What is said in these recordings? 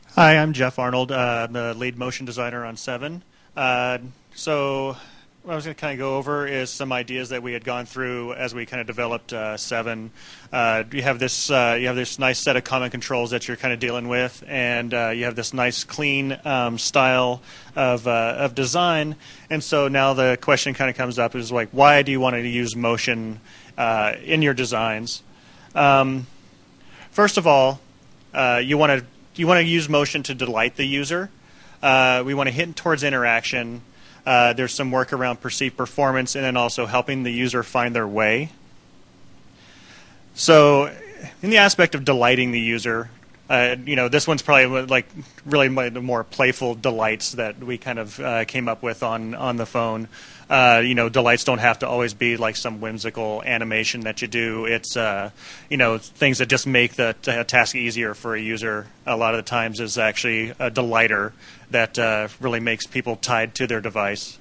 Hi, I'm Jeff Arnold, the lead motion designer on Seven. So what I was going to kind of go over is some ideas that we had gone through as we kind of developed Seven. You have this nice set of common controls that you're kind of dealing with, and you have this nice clean style of design. And so now the question kind of comes up is like, why do you want to use motion in your designs? First of all, you want to use motion to delight the user. We want to hint towards interaction. There's some work around perceived performance and then also helping the user find their way. So in the aspect of delighting the user, this one's probably like really the more playful delights that we kind of came up with on the phone. Delights don't have to always be like some whimsical animation that you do. It's things that just make the task easier for a user. A lot of the times is actually a delighter that really makes people tied to their device.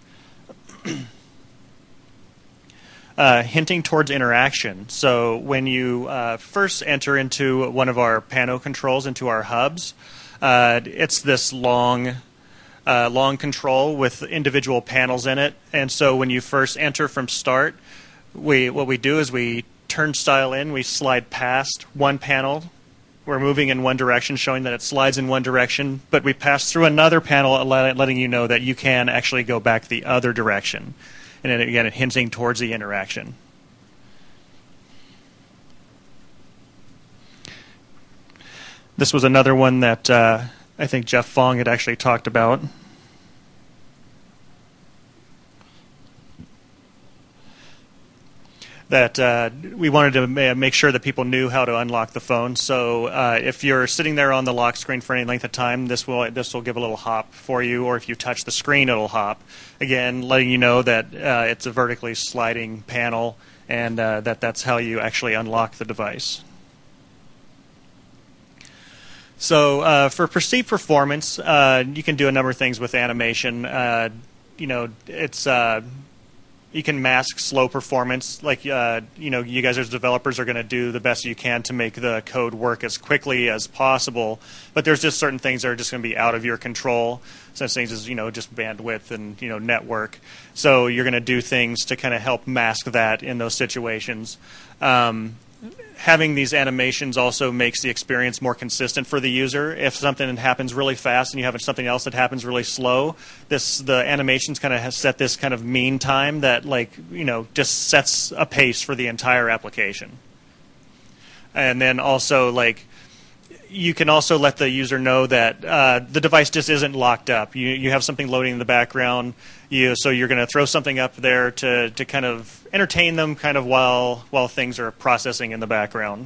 Hinting towards interaction. So when you first enter into one of our Pano controls, into our hubs, it's this long control with individual panels in it. And so when you first enter from start, what we do is we turn style in, we slide past one panel. We're moving in one direction, showing that it slides in one direction, but we pass through another panel, letting you know that you can actually go back the other direction. And then again, hinting towards the interaction. This was another one that I think Jeff Fong had actually talked about. That we wanted to make sure that people knew how to unlock the phone. So if you're sitting there on the lock screen for any length of time, this will give a little hop for you, or if you touch the screen, it'll hop. Again, letting you know that it's a vertically sliding panel, and that's how you actually unlock the device. So for perceived performance, you can do a number of things with animation. You can mask slow performance. Like, you guys as developers are going to do the best you can to make the code work as quickly as possible. But there's just certain things that are just going to be out of your control. Such things as, just bandwidth and, network. So you're going to do things to kind of help mask that in those situations. Having these animations also makes the experience more consistent for the user. If something happens really fast and you have something else that happens really slow, the animations kind of set this kind of mean time that just sets a pace for the entire application. And then also you can also let the user know that the device just isn't locked up. You have something loading in the background. So you're going to throw something up there to kind of entertain them kind of while things are processing in the background.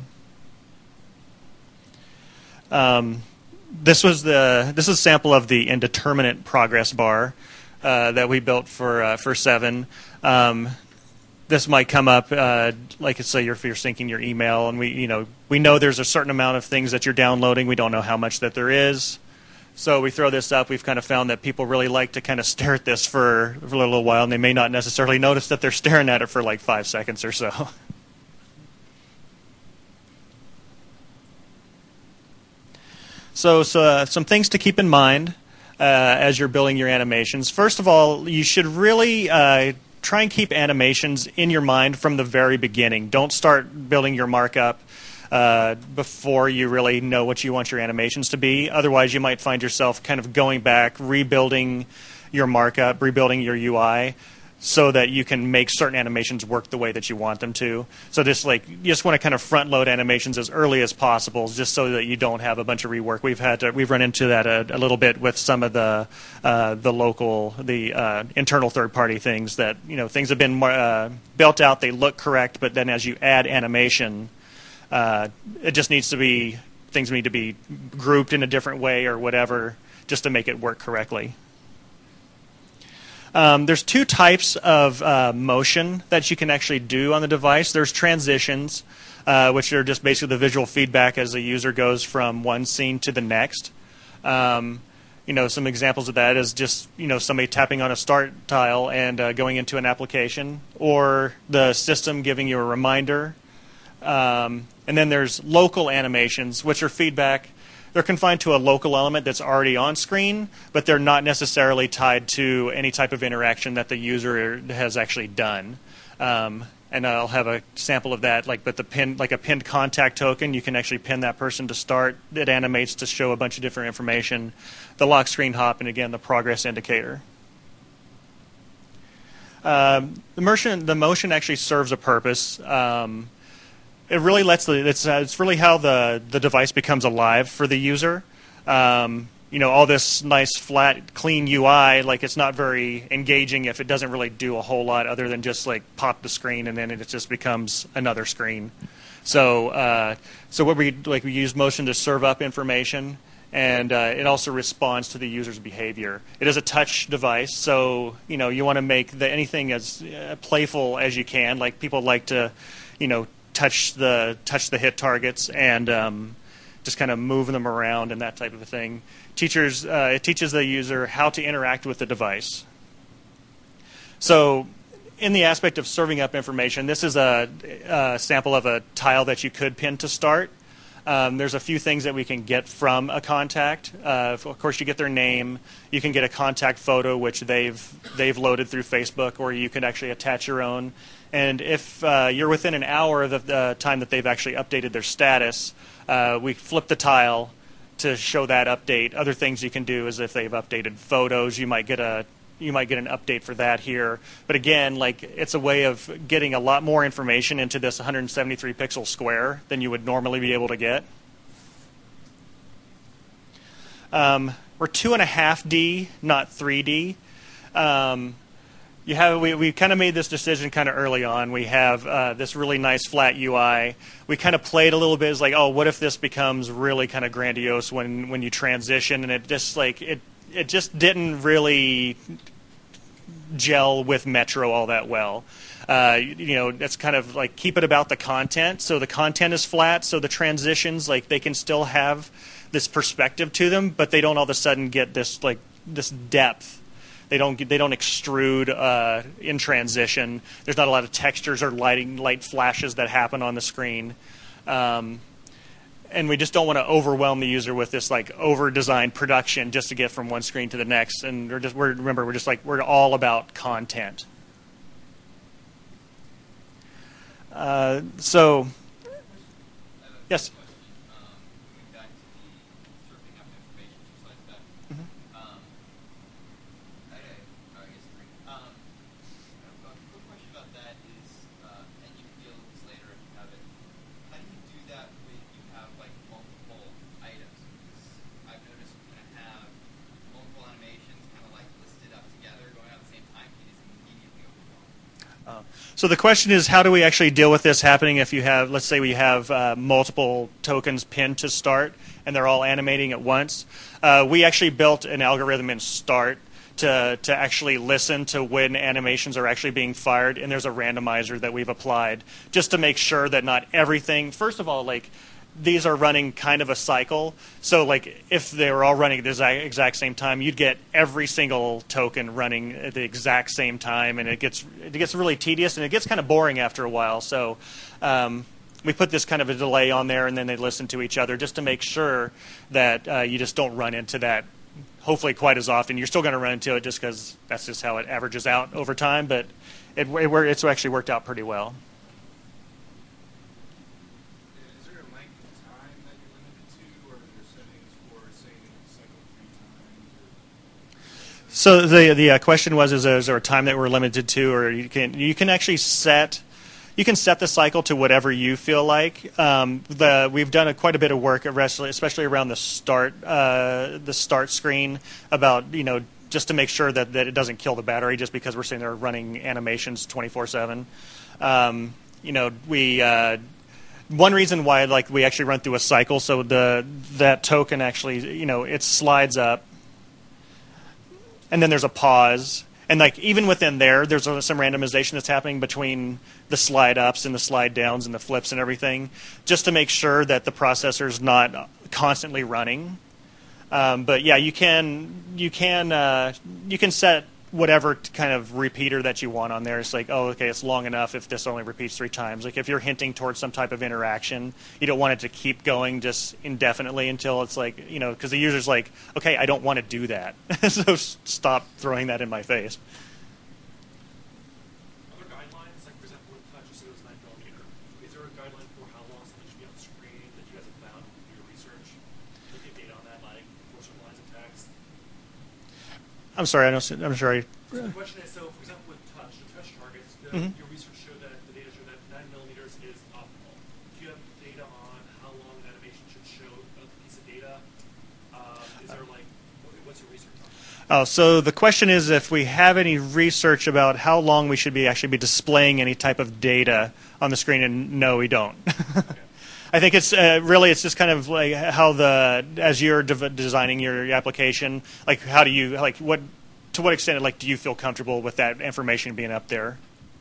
This is a sample of the indeterminate progress bar that we built for Seven. This might come up, like say if you're syncing your email, and we know there's a certain amount of things that you're downloading. We don't know how much that there is. So we throw this up. We've kind of found that people really like to kind of stare at this for a little while, and they may not necessarily notice that they're staring at it for like 5 seconds or so. So some things to keep in mind as you're building your animations. First of all, you should really try and keep animations in your mind from the very beginning. Don't start building your markup before you really know what you want your animations to be. Otherwise, you might find yourself kind of going back, rebuilding your markup, rebuilding your UI, so that you can make certain animations work the way that you want them to. So you just want to kind of front load animations as early as possible, just so that you don't have a bunch of rework. We've run into that a little bit with some of the internal third party things that things have been built out, they look correct, but then as you add animation, it just things need to be grouped in a different way or whatever, just to make it work correctly. There's two types of motion that you can actually do on the device. There's transitions, which are just basically the visual feedback as the user goes from one scene to the next. Some examples of that is just somebody tapping on a start tile and going into an application, or the system giving you a reminder. And then there's local animations, which are feedback they're confined to a local element that's already on screen, but they're not necessarily tied to any type of interaction that the user has actually done. And I'll have a sample of that. But a pinned contact token, you can actually pin that person to start. It animates to show a bunch of different information. The lock screen hop, and again, the progress indicator. The motion actually serves a purpose. It really lets it's really how the device becomes alive for the user. All this nice, flat, clean UI, it's not very engaging if it doesn't really do a whole lot other than just pop the screen and then it just becomes another screen. So what we use motion to serve up information, and it also responds to the user's behavior. It is a touch device, so you want to make anything as playful as you can. People like to, touch the hit targets and just kind of move them around and that type of a thing. It teaches the user how to interact with the device. So in the aspect of serving up information, this is a sample of a tile that you could pin to start. There's a few things that we can get from a contact. Of course, you get their name. You can get a contact photo, which they've loaded through Facebook, or you can actually attach your own. And if you're within an hour of the time that they've actually updated their status, we flip the tile to show that update. Other things you can do is if they've updated photos, you might get an update for that here. But again, it's a way of getting a lot more information into this 173 pixel square than you would normally be able to get. We're 2.5D, not 3D. We kind of made this decision kind of early on. We have this really nice flat UI. We kind of played a little bit as what if this becomes really kind of grandiose when you transition, and it just it just didn't really gel with Metro all that well. It's kind of keep it about the content. So the content is flat, so the transitions they can still have this perspective to them, but they don't all of a sudden get this this depth. They don't extrude in transition. There's not a lot of textures or light flashes that happen on the screen. And we just don't want to overwhelm the user with this over-designed production just to get from one screen to the next. And we're all about content. So, yes. So the question is, how do we actually deal with this happening if you have, let's say we have multiple tokens pinned to start and they're all animating at once? We actually built an algorithm in Start to actually listen to when animations are actually being fired, and there's a randomizer that we've applied just to make sure that not everything, first of all, these are running kind of a cycle. So if they were all running at the exact same time, you'd get every single token running at the exact same time, and it gets really tedious, and it gets kind of boring after a while. So we put this kind of a delay on there, and then they listen to each other just to make sure that you just don't run into that, hopefully quite as often. You're still going to run into it just because that's just how it averages out over time, but it's actually worked out pretty well. So the question was: is there a time that we're limited to, or you can actually set the cycle to whatever you feel like. We've done quite a bit of work, especially around the start screen, about just to make sure that it doesn't kill the battery just because we're sitting there running animations 24/7. One reason why we actually run through a cycle, so that token actually it slides up. And then there's a pause. And even within there's some randomization that's happening between the slide ups and the slide downs and the flips and everything, just to make sure that the processor's not constantly running. But yeah, you can set whatever kind of repeater that you want on there. It's like, oh, okay, it's long enough if this only repeats 3 times. Like if you're hinting towards some type of interaction, you don't want it to keep going just indefinitely until it's like, because the user's like, okay, I don't want to do that. So stop throwing that in my face. Other guidelines, like for example, with touch, you said it was 9mm. Is there a guideline for how long something should be on the screen that you guys have found through your research? Do you have data on that, like 4 certain lines of text? I'm sorry, I'm sorry. So the question is, so for example, with touch, the touch targets, your research showed that the data showed that 9mm is optimal. Do you have data on how long an animation should show a piece of data? Is there like, what's your research on that? Oh, so the question is if we have any research about how long we should actually be displaying any type of data on the screen, and no, we don't. Okay. I think it's really it's just kind of like how as you're designing your application, like how do you to what extent like do you feel comfortable with that information being up there?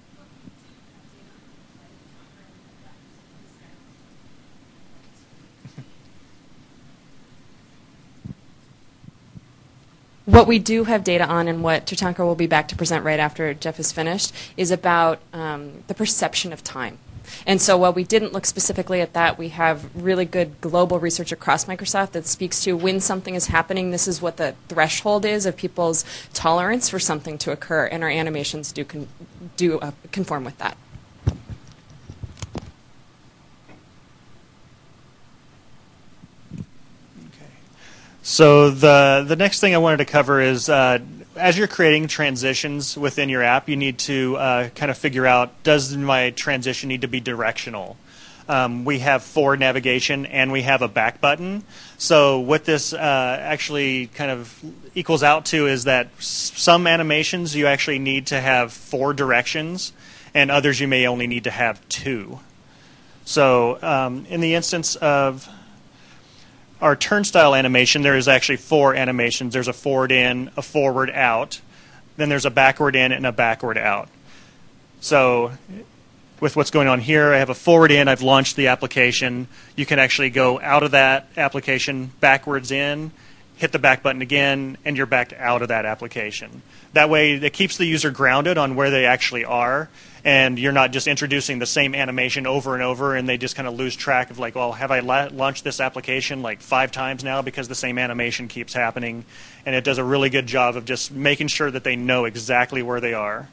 What we do have data on, and what Tatanka will be back to present right after Jeff is finished, is about the perception of time. And so while we didn't look specifically at that, we have really good global research across Microsoft that speaks to when something is happening, this is what the threshold is of people's tolerance for something to occur, and our animations do conform with that. So the next thing I wanted to cover is as you're creating transitions within your app, you need to kind of figure out, does my transition need to be directional? We have forward navigation and we have a back button. So what this actually kind of equals out to is that some animations you actually need to have 4 directions, and others you may only need to have 2. So in the instance of our turnstile animation, there is actually 4 animations. There's a forward in, a forward out, then there's a backward in and a backward out. So with what's going on here, I have a forward in, I've launched the application. You can actually go out of that application, backwards in, hit the back button again, and you're back out of that application. That way it keeps the user grounded on where they actually are, and you're not just introducing the same animation over and over, and they just kind of lose track of like, well, have I launched this application like 5 times now because the same animation keeps happening. And it does a really good job of just making sure that they know exactly where they are.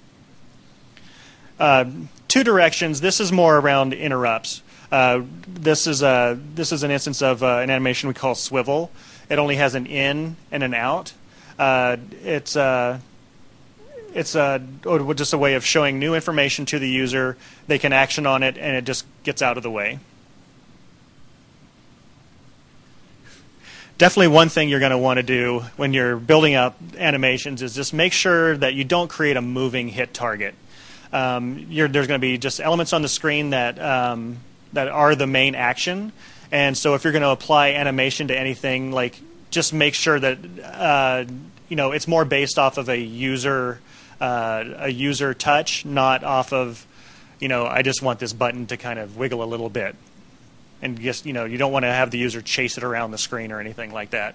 2 directions, this is more around interrupts. This is an instance of an animation we call swivel. It only has an in and an out. It's just a way of showing new information to the user. They can action on it, and it just gets out of the way. Definitely one thing you're going to want to do when you're building out animations is just make sure that you don't create a moving hit target. There's going to be just elements on the screen that are the main action. And so if you're going to apply animation to anything, like just make sure that it's more based off of a user touch, not off of I just want this button to kind of wiggle a little bit, and just you don't want to have the user chase it around the screen or anything like that.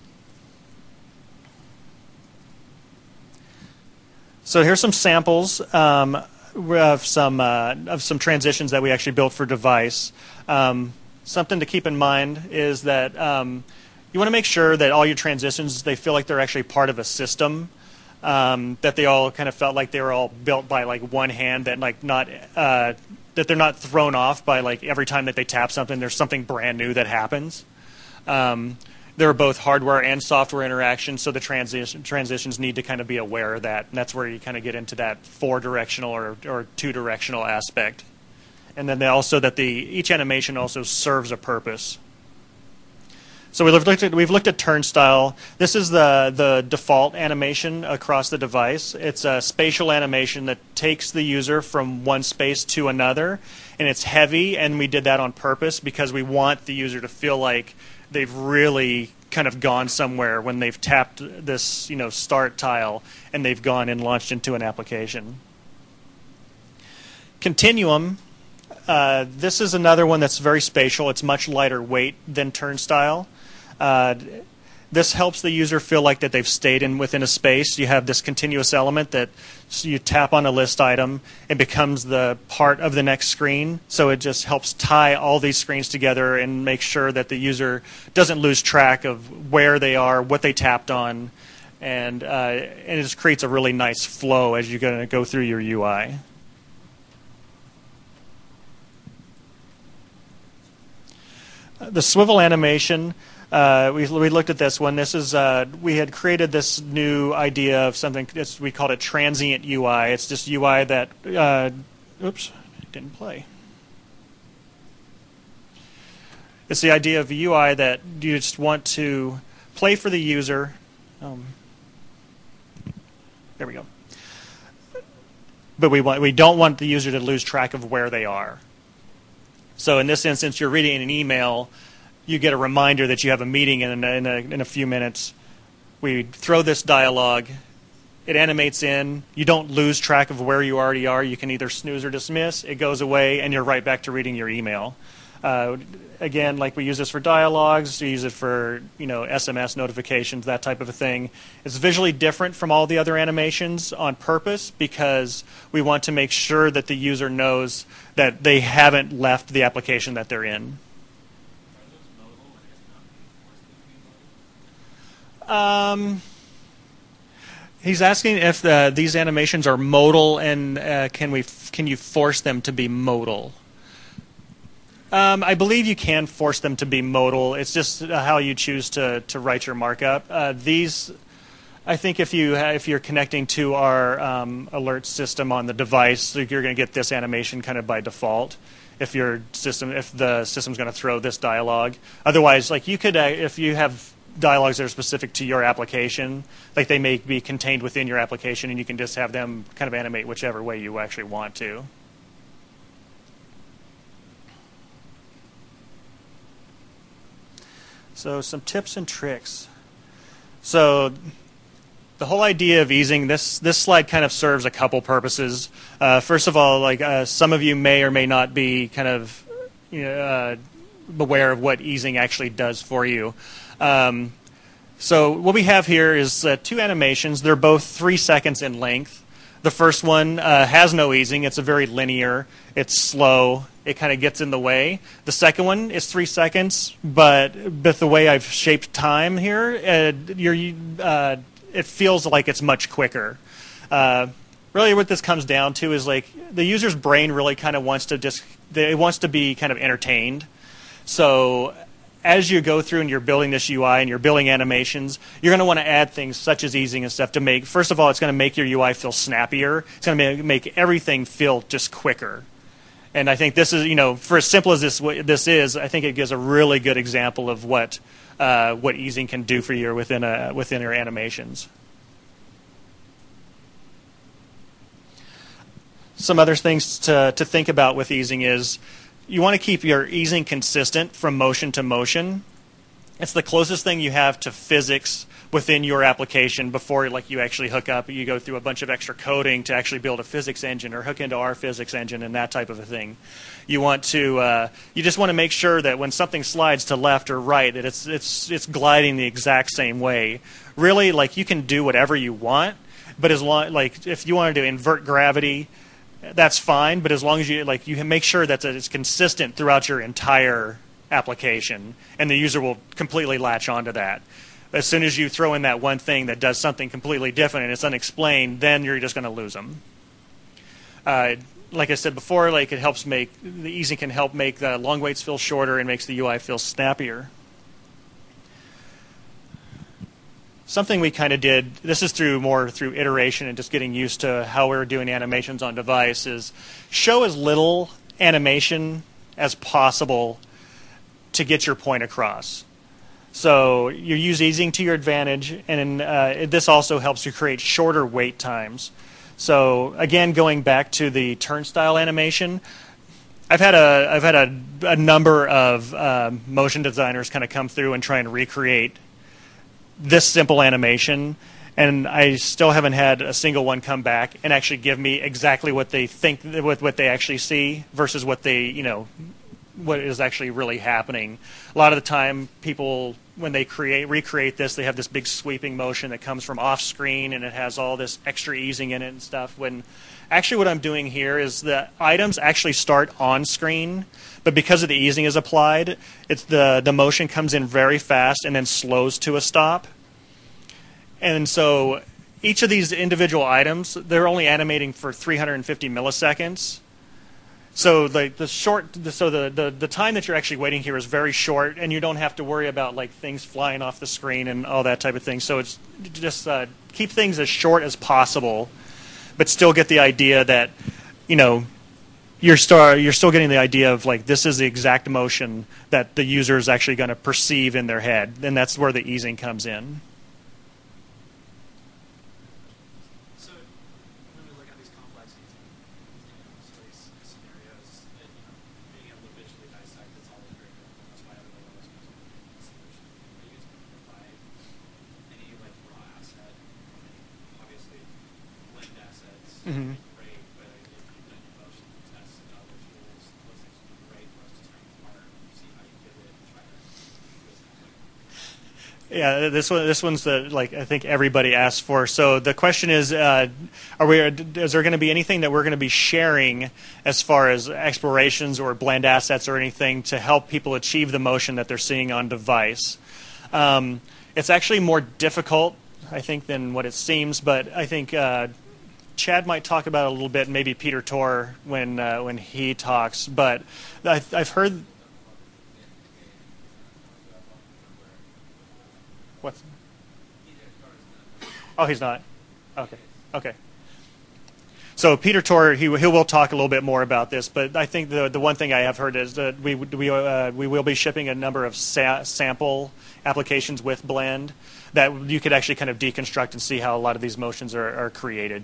So here's some samples of some transitions that we actually built for device. Something to keep in mind is that you want to make sure that all your transitions, they feel like they're actually part of a system, that they all kind of felt like they were all built by like one hand, that like not that they're not thrown off by like every time that they tap something, there's something brand new that happens. There are both hardware and software interactions, so the transitions need to kind of be aware of that, and that's where you kind of get into that 4-directional or 2-directional aspect. And then also that each animation also serves a purpose. So we've looked at turnstile. This is the default animation across the device. It's a spatial animation that takes the user from one space to another, and it's heavy, and we did that on purpose because we want the user to feel like they've really kind of gone somewhere when they've tapped this start tile and they've gone and launched into an application. Continuum. This is another one that's very spatial. It's much lighter weight than turnstile. This helps the user feel like that they've stayed within a space. You have this continuous element that you tap on a list item, it becomes the part of the next screen. So it just helps tie all these screens together and make sure that the user doesn't lose track of where they are, what they tapped on, and it just creates a really nice flow as you're going to go through your UI. The swivel animation. We looked at this one. This is we had created this new idea of something. We called it transient UI. It's just UI that oops, it didn't play. It's the idea of a UI that you just want to play for the user. There we go. But we don't want the user to lose track of where they are. So in this instance, you're reading an email. You get a reminder that you have a meeting in a few minutes. We throw this dialogue. It animates in. You don't lose track of where you already are. You can either snooze or dismiss. It goes away, and you're right back to reading your email. Again, like we use this for dialogues. We use it for SMS notifications, that type of a thing. It's visually different from all the other animations on purpose because we want to make sure that the user knows that they haven't left the application that they're in. He's asking if these animations are modal and can you force them to be modal? I believe you can force them to be modal. It's just how you choose to write your markup. These, I think, if you're connecting to our alert system on the device, you're going to get this animation kind of by default. If the system's going to throw this dialogue. Otherwise, like you could, if you have dialogues that are specific to your application, like they may be contained within your application, and you can just have them kind of animate whichever way you actually want to. So some tips and tricks. So the whole idea of easing, this slide kind of serves a couple purposes. First of all, like some of you may or may not be kind of aware of what easing actually does for you. So what we have here is two animations. They're both 3 seconds in length. The first one has no easing. It's a very linear. It's slow. It kind of gets in the way. The second one is 3 seconds, but the way I've shaped time here, it feels like it's much quicker. Really what this comes down to is like the user's brain really kind of wants to be kind of entertained. So as you go through and you're building this UI and you're building animations, you're going to want to add things such as easing and stuff to make, first of all, it's going to make your UI feel snappier. It's going to make everything feel just quicker. And I think this is, for as simple as this is, I think it gives a really good example of what easing can do for you within your animations. Some other things to think about with easing is you want to keep your easing consistent from motion to motion. It's the closest thing you have to physics within your application before you actually hook up. You go through a bunch of extra coding to actually build a physics engine or hook into our physics engine and that type of a thing. You want to you just want to make sure that when something slides to left or right, that it's gliding the exact same way. Really, you can do whatever you want, but as long if you wanted to invert gravity, that's fine, but as long as you make sure that it's consistent throughout your entire application, and the user will completely latch onto that. As soon as you throw in that one thing that does something completely different and it's unexplained, then you're just going to lose them. Like I said before, the easing can help make the long waits feel shorter and makes the UI feel snappier. Something we kind of did, this is through iteration and just getting used to how we're doing animations on device, is show as little animation as possible to get your point across. So you use easing to your advantage, and this also helps you create shorter wait times. So again, going back to the turnstile animation, I've had a number of motion designers kind of come through and try and recreate this simple animation, and I still haven't had a single one come back and actually give me exactly what they think, what they actually see versus what they what is actually really happening. A lot of the time, people, when they recreate this, they have this big sweeping motion that comes from off screen, and it has all this extra easing in it and stuff. When actually what I'm doing here is the items actually start on screen, but because of the easing is applied, it's the motion comes in very fast and then slows to a stop. And so each of these individual items, they're only animating for 350 milliseconds. So the time that you're actually waiting here is very short, and you don't have to worry about like things flying off the screen and all that type of thing. So it's just keep things as short as possible, but still get the idea that, you know, you're still getting the idea of like this is the exact motion that the user is actually going to perceive in their head, and that's where the easing comes in. Mm-hmm. Yeah, this one's the like I think everybody asked for. So the question is, is there going to be anything that we're going to be sharing as far as explorations or blend assets or anything to help people achieve the motion that they're seeing on device? It's actually more difficult, I think, than what it seems. But I think Chad might talk about it a little bit, maybe Peter Torr when he talks. But I've heard. What's? Oh, he's not. Okay. So Peter Torr, he will talk a little bit more about this, but I think the one thing I have heard is that we will be shipping a number of sample applications with Blend that you could actually kind of deconstruct and see how a lot of these motions are created.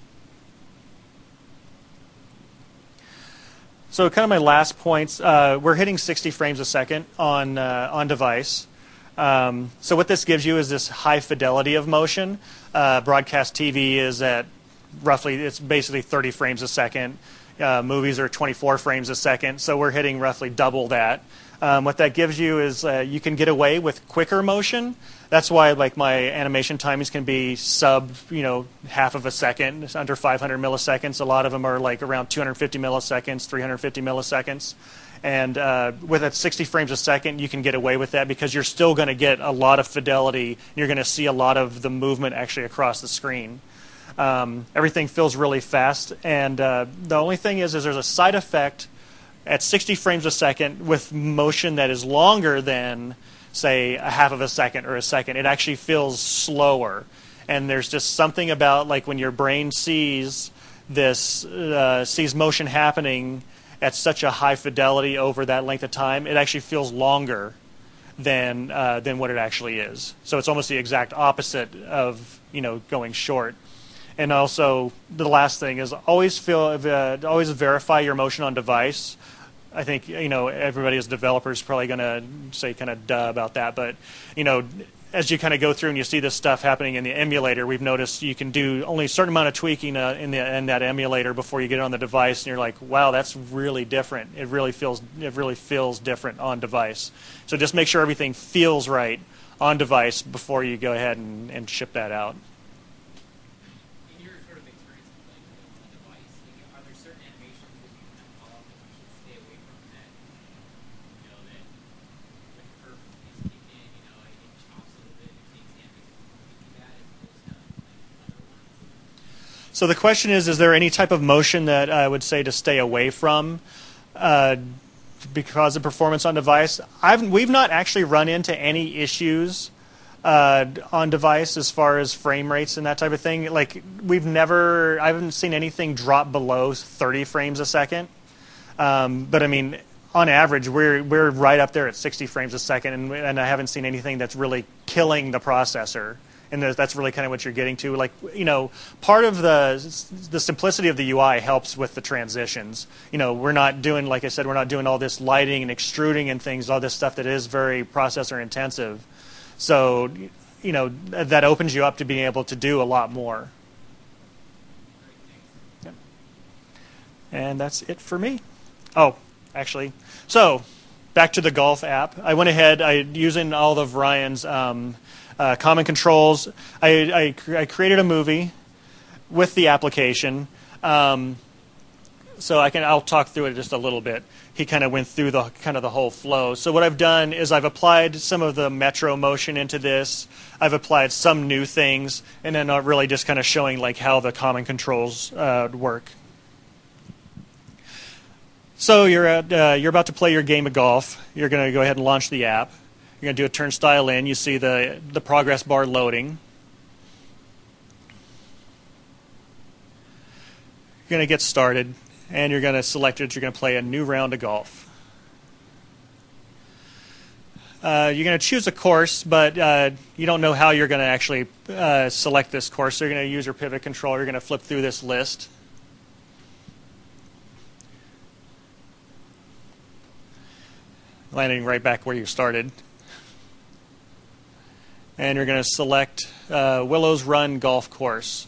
So kind of my last points, we're hitting 60 frames a second on device. So what this gives you is this high fidelity of motion. Broadcast TV is at roughly, it's basically 30 frames a second. Movies are 24 frames a second, so we're hitting roughly double that. What that gives you is you can get away with quicker motion. That's why like my animation timings can be sub, half of a second, it's under 500 milliseconds. A lot of them are like around 250 milliseconds, 350 milliseconds. And with at 60 frames a second, you can get away with that because you're still going to get a lot of fidelity. You're going to see a lot of the movement actually across the screen. Everything feels really fast. And the only thing is there's a side effect at 60 frames a second with motion that is longer than, say, a half of a second or a second. It actually feels slower. And there's just something about like when your brain sees this, sees motion happening at such a high fidelity over that length of time, it actually feels longer than what it actually is. So it's almost the exact opposite of going short. And also the last thing is always verify your motion on device. I think everybody as developers is probably going to say kind of duh about that, but as you kind of go through and you see this stuff happening in the emulator, we've noticed you can do only a certain amount of tweaking in that emulator before you get it on the device, and you're like, wow, that's really different. It really feels different on device. So just make sure everything feels right on device before you go ahead and ship that out. In your sort of experience with the device, are there certain animations that you can call out that you should stay away from that? That when perf is kicked in, it chops a little bit, it takes damage from that as opposed to other ones? So the question is there any type of motion that I would say to stay away from because of performance on device? We've not actually run into any issues on device as far as frame rates and that type of thing. Like I haven't seen anything drop below 30 frames a second. But I mean, on average, we're right up there at 60 frames a second, and I haven't seen anything that's really killing the processor. And that's really kind of what you're getting to. Like, part of the simplicity of the UI helps with the transitions. We're not doing, like I said, we're not doing all this lighting and extruding and things, all this stuff that is very processor intensive. So, that opens you up to being able to do a lot more. Yeah. And that's it for me. Oh, actually. So, back to the golf app. I went ahead, using all of Ryan's common controls, I created a movie with the application. So I'll talk through it just a little bit. He kind of went through the whole flow. So what I've done is I've applied some of the Metro motion into this. I've applied some new things, and then really just kind of showing like how the common controls work. So you're about to play your game of golf. You're going to go ahead and launch the app. You're going to do a turnstile in. You see the progress bar loading. You're going to get started, and you're going to select it. You're going to play a new round of golf. You're going to choose a course, but you don't know how you're going to actually select this course. So you're going to use your pivot control. You're going to flip through this list. Landing right back where you started. And you're going to select Willows Run Golf Course.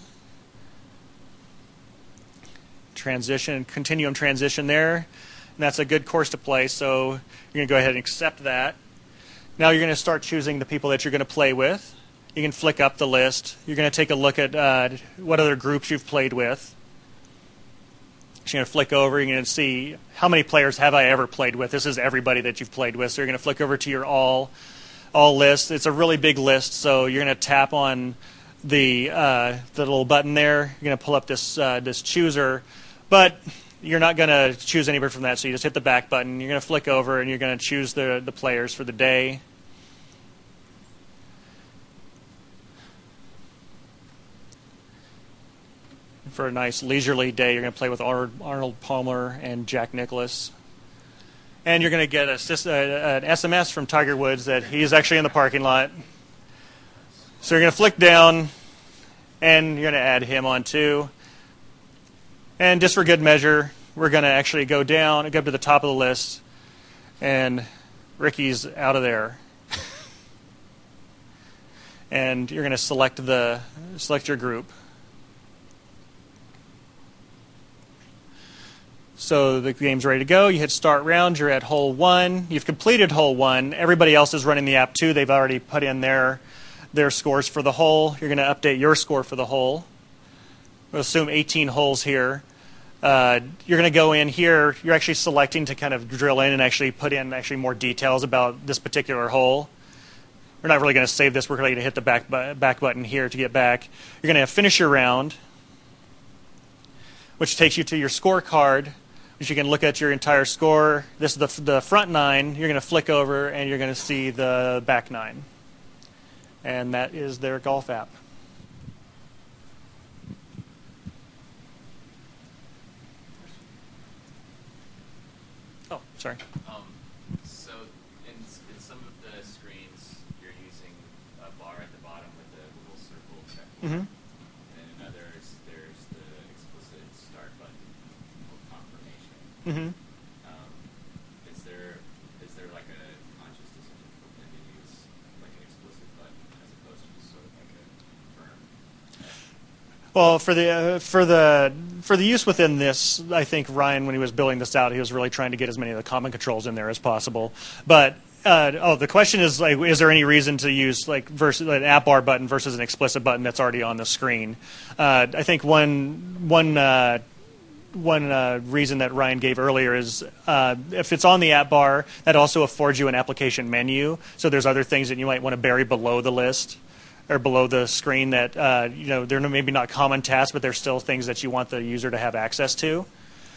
Continuum transition there. And that's a good course to play, so you're going to go ahead and accept that. Now you're going to start choosing the people that you're going to play with. You can flick up the list. You're going to take a look at what other groups you've played with. So you're going to flick over. You're going to see how many players have I ever played with. This is everybody that you've played with. So you're going to flick over to your all list. It's a really big list, so you're going to tap on the little button there. You're going to pull up this chooser, but you're not going to choose anybody from that. So you just hit the back button. You're going to flick over, and you're going to choose the players for the day. For a nice leisurely day, you're going to play with Arnold Palmer and Jack Nicklaus. And you're going to get an SMS from Tiger Woods that he's actually in the parking lot. So you're going to flick down, and you're going to add him on too. And just for good measure, we're going to actually go down and go up to the top of the list, and Ricky's out of there. And you're going to select your group. So the game's ready to go. You hit start round. You're at hole 1. You've completed hole 1. Everybody else is running the app too. They've already put in their scores for the hole. You're going to update your score for the hole. We'll assume 18 holes here. You're going to go in here. You're actually selecting to kind of drill in and actually put in more details about this particular hole. We're not really going to save this. We're going to hit the back button here to get back. You're going to finish your round, which takes you to your scorecard, which you can look at your entire score. This is the front 9. You're going to flick over, and you're going to see the back 9. And that is their golf app. Oh, sorry. So in some of the screens, you're using a bar at the bottom with a little circle check. Mm-hmm. And in others, there's the explicit start button for confirmation. Mm-hmm. Is there like a conscious decision for when to use like an explicit button as opposed to just sort of like a confirm? Well, for the use within this, I think Ryan, when he was building this out, he was really trying to get as many of the common controls in there as possible. But the question is like, is there any reason to use like versus an app bar button versus an explicit button that's already on the screen? I think one reason that Ryan gave earlier is if it's on the app bar, that also affords you an application menu. So there's other things that you might want to bury below the list or below the screen that they're maybe not common tasks, but they're still things that you want the user to have access to.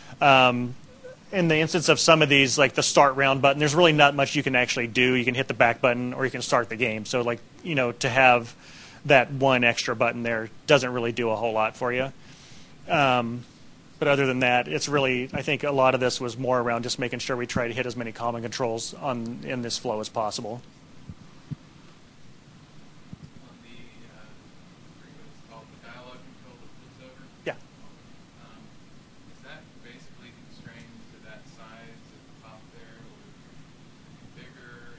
In the instance of some of these, like the start round button, there's really not much you can actually do. You can hit the back button or you can start the game. So like to have that one extra button there doesn't really do a whole lot for you. But other than that, it's really, I think a lot of this was more around just making sure we try to hit as many common controls in this flow as possible. On the what's called the dialogue control that flips over. Yeah. Is that basically constrained to that size at the top there, or bigger,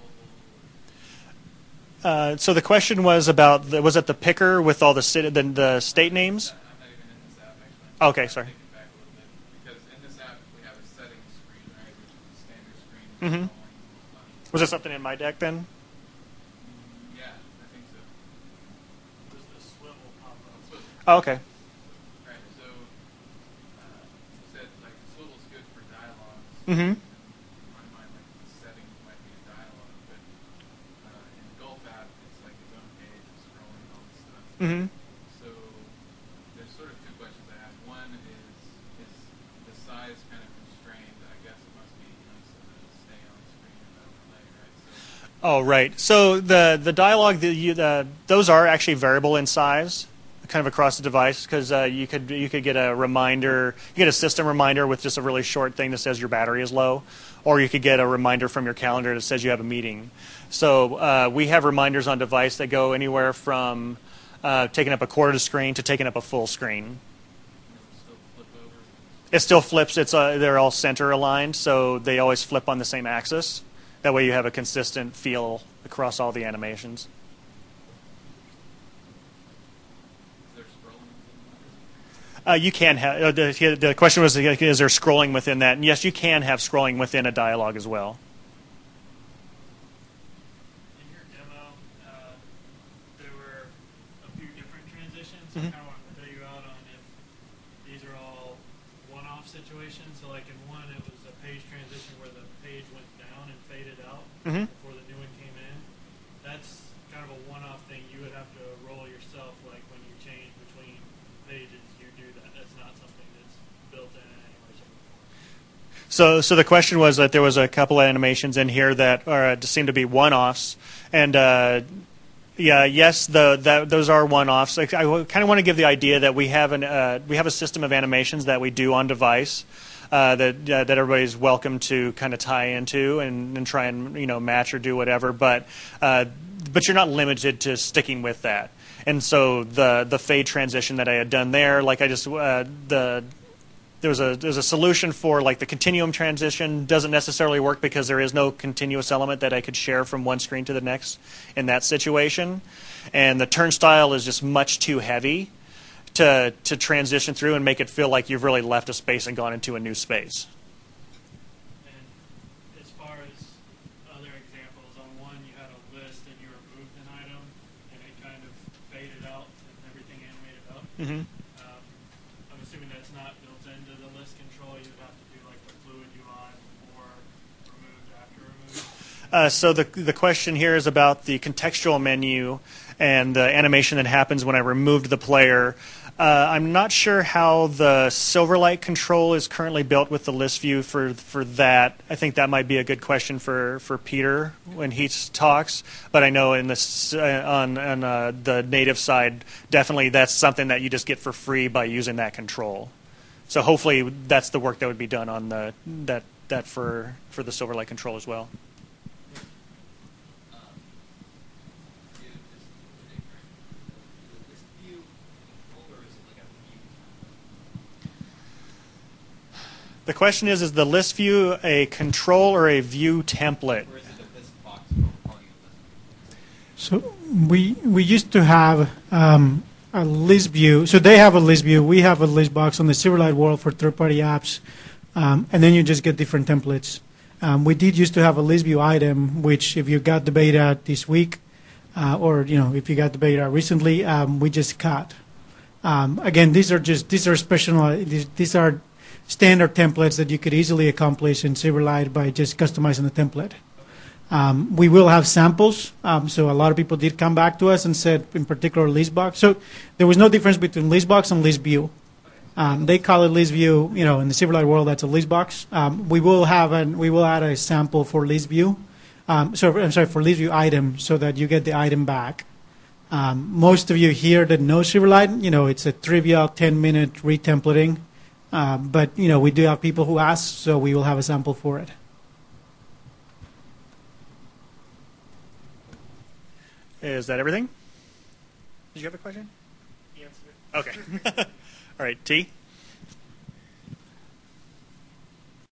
scrollable? So the question was about was it the picker with all the state names? I'm not even in this app actually. Okay, sorry. Take it back a little bit because in this app we have a settings screen, right? Mm-hmm. Was there something in my deck then? Yeah, I think so. There's the swivel pop-up. Oh, okay. Right, so you said like swivel's good for dialogues. Mm-hmm. In my mind, like the settings might be a dialogue, but in the Gulf app, it's like its own page, it's scrolling all this stuff. Mm-hmm. So there's sort of two questions I have. One is the size kind of constrained? I guess it must be so that it'll stay on the screen and overlay, right? So Oh, right. So the dialogue, those are actually variable in size, kind of across the device, because you could get a reminder, you get a system reminder with just a really short thing that says your battery is low, or you could get a reminder from your calendar that says you have a meeting. So we have reminders on device that go anywhere from taking up a quarter of the screen to taking up a full screen. it'll still flip over. It still flips. They're all center aligned, so they always flip on the same axis. That way you have a consistent feel across all the animations. Is there scrolling? You can have. The question was, is there scrolling within that? And yes, you can have scrolling within a dialogue as well. In your demo, there were a few different transitions. Mhm. I kind of wanted to fill you out on if these are all one-off situations. So like in one, it was a page transition where the page went down and faded out Mhm. before the new one came in. That's kind of a one-off thing. You would have to roll yourself, like when you change between pages, you do that. That's not something that's built in anyway. So the question was that there was a couple of animations in here that seem to be one-offs, and those are one-offs. I kind of want to give the idea that we have a system of animations that we do on device that everybody's welcome to kind of tie into and try and match or do whatever, but you're not limited to sticking with that. And so the fade transition that I had done there, like there's a solution for like the continuum transition doesn't necessarily work because there is no continuous element that I could share from one screen to the next in that situation, and the turnstile is just much too heavy to transition through and make it feel like you've really left a space and gone into a new space. And as far as other examples, on one you had a list and you removed an item and it kind of faded out and everything animated up. Mm-hmm. I'm assuming that's not built into the list control. You would have to do like the fluid UI before removed, after removed. So the question here is about the contextual menu and the animation that happens when I removed the player. I'm not sure how the Silverlight control is currently built with the list view for that. I think that might be a good question for Peter when he talks. But I know on the native side, definitely that's something that you just get for free by using that control. So hopefully that's the work that would be done on that for the Silverlight control as well. The question is the list view a control or a view template? Or is it a list box? So we used to have a list view. So they have a list view. We have a list box on the Silverlight world for third-party apps, and then you just get different templates. We did used to have a list view item, which if you got the beta this week, or if you got the beta recently, we just cut. Again, these are standard templates that you could easily accomplish in Silverlight by just customizing the template. We will have samples. So a lot of people did come back to us and said, in particular, listbox. So there was no difference between listbox and list view. They call it list view. In the Silverlight world, that's a listbox. We will add a sample for list view. For list view item, so that you get the item back. Most of you here that know Silverlight, it's a trivial 10-minute retemplating. But we do have people who ask, so we will have a sample for it. Is that everything? Did you have a question? He answered it. Okay. All right, T?